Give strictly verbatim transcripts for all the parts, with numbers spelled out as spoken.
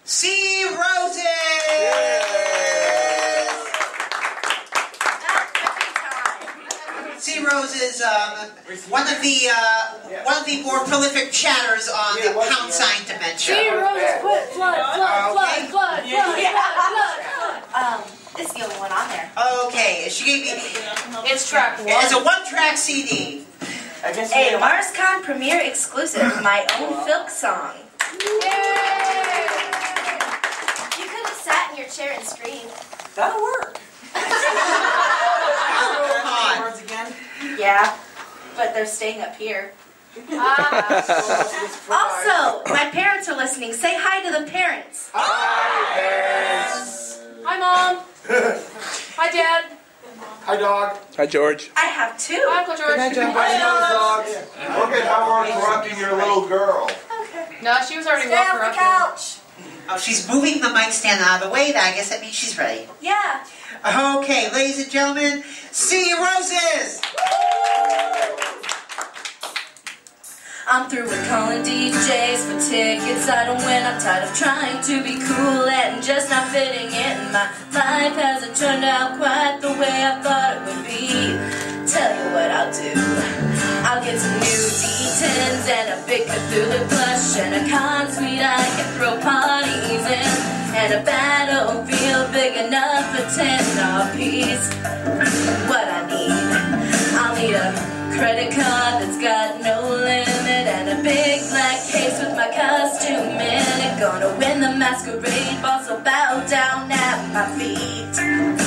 C. Roses! C. Roses, um, one of the uh, one of the more prolific chatters on the pound sign dimension. C. Roses, put flood, flood, flood, Okay. flood, flood, flood, flood. Um, this is the only one on there. Okay, she gave me. It's track one. It's a one-track C D. A MarsCon premiere exclusive, my own folk song. Yay! You could have sat in your chair and screamed. That'll work. on. Words again. Yeah, but they're staying up here. Ah. Also, my parents are listening. Say hi to the parents. Hi, parents. Hi, Mom. Hi, Dad. Hi, dog. Hi, George. I have two. Hi, Uncle George. Hi, dogs. Look at how we're interrupting your little girl. No, she was already Stay well on the corrupted. couch. Oh, she's moving the mic stand out of the way. I guess that means she's ready. Yeah. Okay, ladies and gentlemen, C. Roses! I'm through with calling D Js for tickets. I don't win. I'm tired of trying to be cool and just not fitting in. My life hasn't turned out quite the way I thought it would be. Tell you what I'll do. I'll get some new D tens and a big Cthulhu plush and a con suite I can throw parties in, and a battlefield big enough for ten apiece. What I need, I'll need a credit card that's got no limit and a big black case with my costume in it. Gonna win the masquerade ball, so bow down at my feet.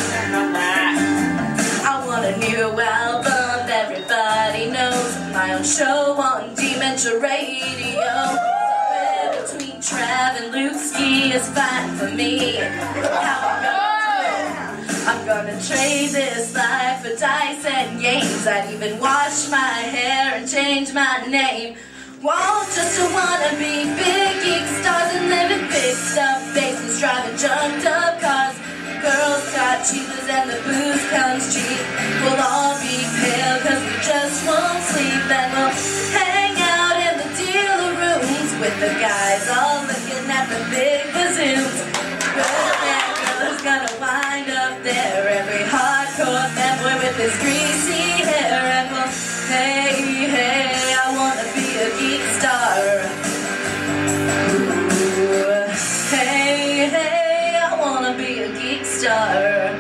I want a new album, everybody knows. My own show on Dementia Radio. Somewhere between Trav and Lukeski is fine for me. How I'm gonna do it? I'm gonna trade this life for dice and games. I'd even wash my hair and change my name. Won't just to wanna be big geek stars and live in big stuff basements, driving junked up cars. Girls got cheapers and the booze comes cheap. We'll all be pale cause we just won't sleep, and we'll hang out in the dealer rooms with the guys all looking at the big bazooms. Good man girl's gonna wind up there, every hardcore fanboy with his greasy hair, and we'll hey, hey, I wanna be a geek star. Ooh, hey, hey, I wanna be a geek star.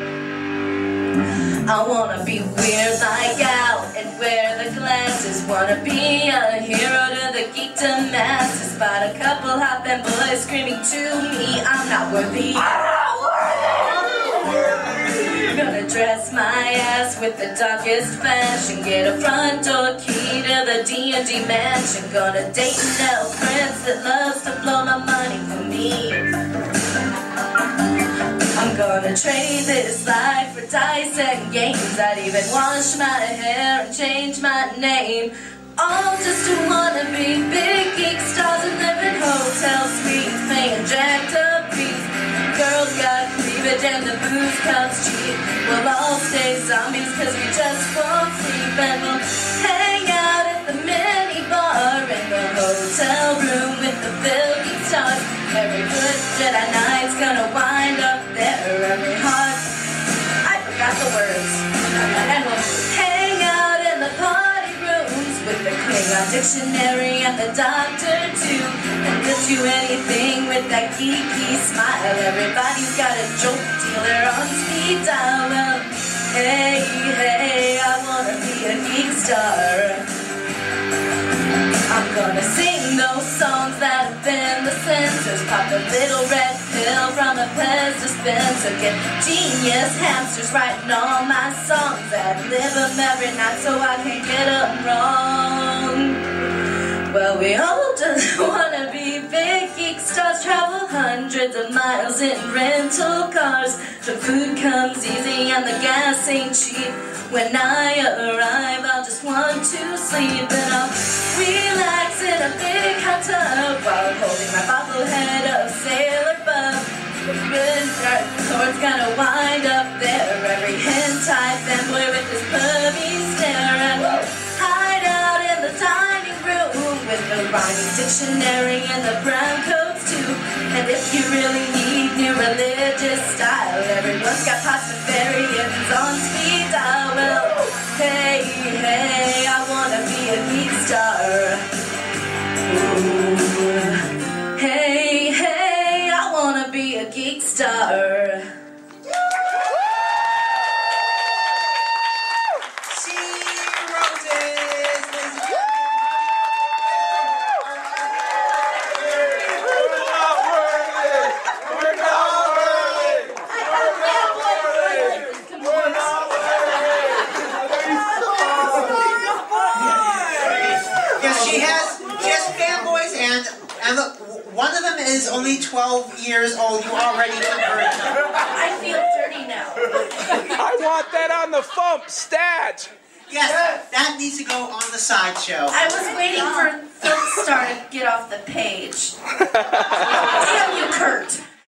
I wanna be weird like Al and wear the glasses. Wanna be a hero to the geekdom masses. Spot a couple hot fanboys screaming to me, I'm not worthy. Gonna dress my ass with the darkest fashion. Get a front door key to the D and D mansion. Gonna date an elf prince that loves to blow my money for me. I'm gonna trade this life for dice and games. I'd even wash my hair and change my name. All just to wanna be big geek stars and live in hotel suites, paying jacked up fees. Girls got cleavage and the booze comes cheap. We'll all stay zombies cause we just won't sleep, and we'll hang out at the mini bar in the hotel room with the filthy stars. Every good Jedi Knight's gonna wind up there, every heart. I forgot the words. And we'll hang out in the party rooms with the Klingon dictionary and the doctor too, and they'll do anything with that geeky smile. Everybody's got a joke dealer on speed dial. Well, hey, hey, I wanna be a geek star. I'm gonna sing those songs that have been the censors. Pop a little red pill from a Pez dispenser. Get genius hamsters writing all my songs. I'd live them every night so I can get them wrong. Well, we all just wanna be big geek stars. Travel hundreds of miles in rental cars. The food comes easy and the gas ain't cheap. When I arrive, I'll just want to sleep, and I'll relax in a big hot tub while holding my bobblehead of Sailor Bub. The good dark sword's gonna wind up there, every hentai fanboy with his pervy stare, and we'll hide out in the dining room with the rhyming dictionary and the brown coats too, And if you really need new religious style, everyone's got Pastafarians on speed dial. Well, hey, hey, I wanna be a geek star. Ooh. Hey, hey, I wanna be a geek star. And look, one of them is only twelve years old. You already converted them. I feel dirty now. I want that on the Thump stat. Yes, that needs to go on the sideshow. I was waiting for Thumpstar to get off the page. Damn you, Kurt.